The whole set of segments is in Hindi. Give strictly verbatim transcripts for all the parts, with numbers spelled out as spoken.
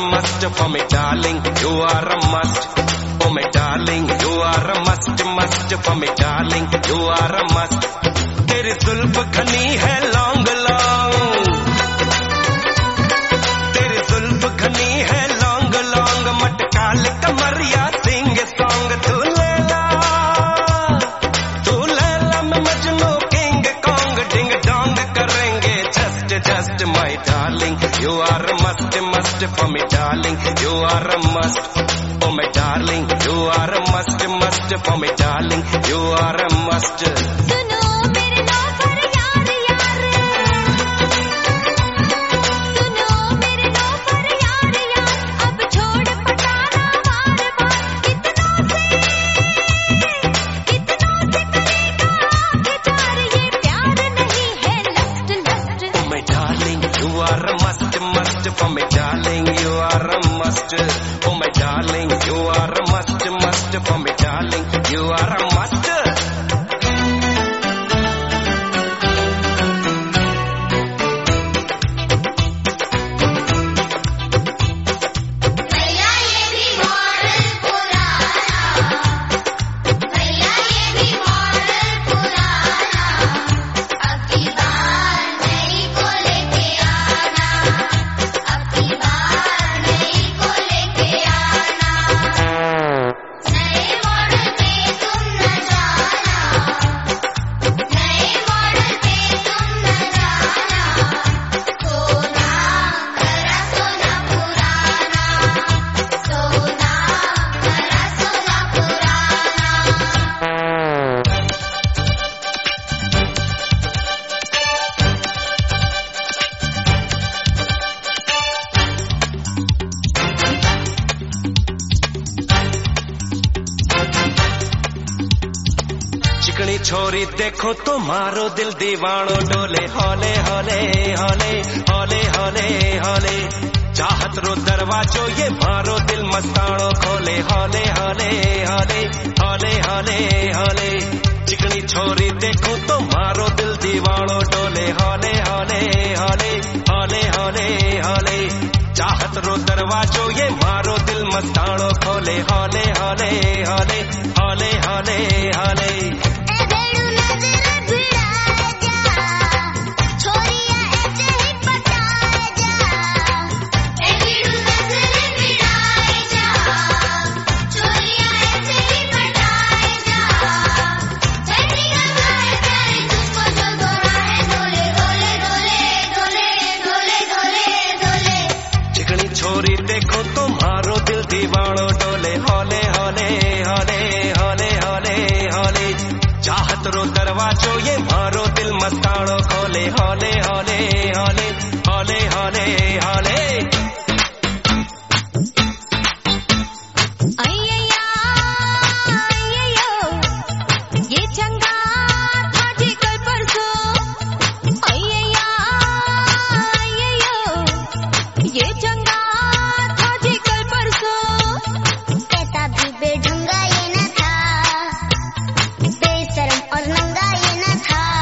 must for me, darling. You are a must. Oh my darling, you are a must, must for me, darling. You are a must. तेरी जुल्फ घनी है लॉन्ग लॉन्ग, तेरी जुल्फ घनी है लॉन्ग लॉन्ग, मटकाल कमरिया सिंग सॉन्ग। तू लैला, तू लैला में Majnu King Kong, ding dong करेंगे just just my darling. You are a must, must for me, darling. You are a must. Oh my darling, you are a must, must for me, darling. You are a must. सुनो मेरे लोफर यार यार, सुनो मेरे लोफर यार यार, अब छोड़ पटाना बार बार। कितनों से कितनों से करेगा आगे चार, ये प्यार नहीं है lust lust. Oh my darling, you are a must, must for me, darling. You are a must. Oh my darling, you are a must, must for me, darling. You are a must. चिकनी छोरी देखो तो मारो दिल दीवानो डोले, हौले हौले हौले हौले हौले हौले। चाहत रो दरवाजो ये मारो दिल मस्तानो खोले, हौले हौले हौले हौले हौले हौले। चिकनी छोरी देखो तो मारो दिल दीवानो डोले, हौले हौले हौले हौले हौले हौले। चाहत रो दरवाजो ये मारो दिल मस्तानो खोले, हौले हौले हौले हौले हौले हौले। छोरी देखो तो मारो दिल दीवानो डोले, हौले हौले हौले हौले हौले हौले। चाहत रो दरवाजो ये मारो दिल मस्तानो खोले, हौले हौले हौले हौले हौले हौले। ये चंगा था जी कल परसों, ये चंगा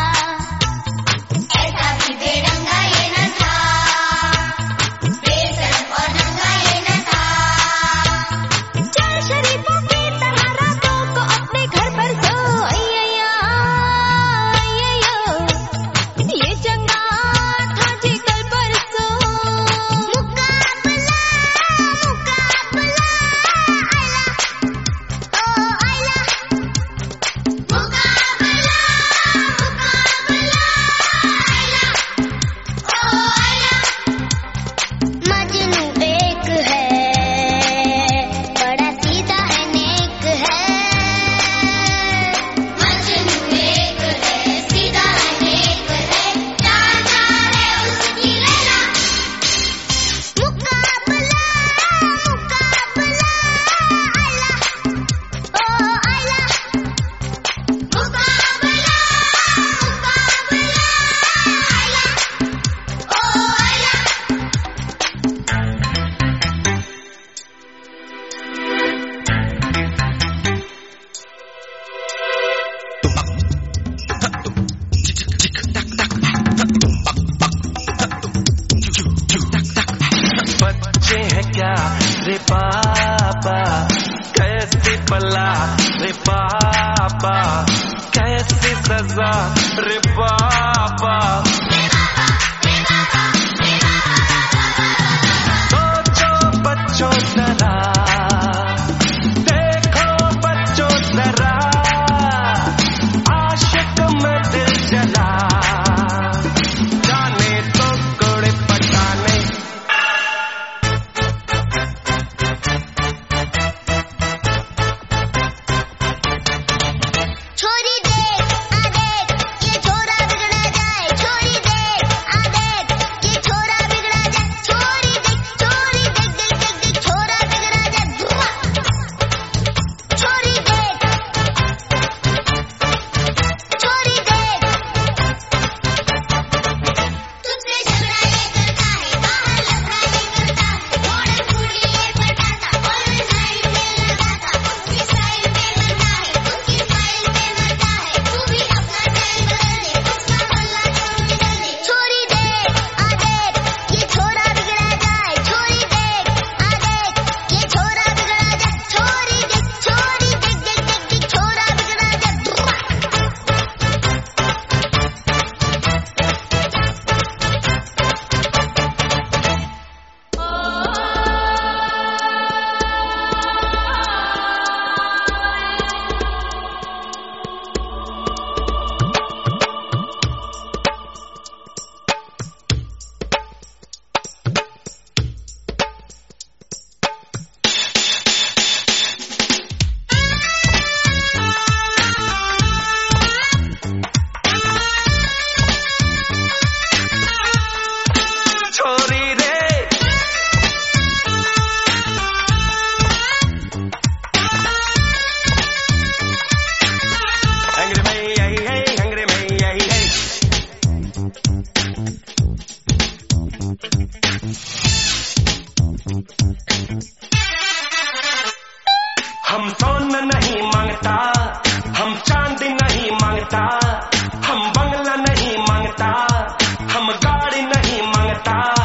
ऐसा भी बेढंगा ये न था, बेशरम रे पापा कैसी बला रे पापा कैसी सजा रे पापा सोचो बच्चों जरा देखो बच्चों जरा आशिक में दिल जला जाने तो कोड़े पटाने छोरी देख आ देख ये छोरा बिगड़ा जाए छोरी देख आ देख ये छोरा बिगड़ा जाए छोरी देख छोरी देख देख देख देख छोरा बिगड़ा जाए छोरी देख छोरी देख तुझसे झगड़ा ये करता है बाहर लफड़ा ये करता है घोड़े फूली ये पटाता और मैं साइड पे लगाता उसकी साइड पे मरता है उसकी साइड पे मरता है तू भी अपना टाइम बदल दे उसका बल्ला क्यों निकल दे छोरी देख आ देख ये छोरा बिगड़ा जाए छोरी देख आ देख ये छोरा बिगड़ा जाए छोरी देख छोरी देख देख देख देख छोरा बिगड़ा जाए छोरी रे हंगरे में यही है हंगरे में यही है हम सोना नहीं मांगता हम चांदी नहीं मांगता हम बंगला नहीं मांगता हम गाड़ी नहीं मांगता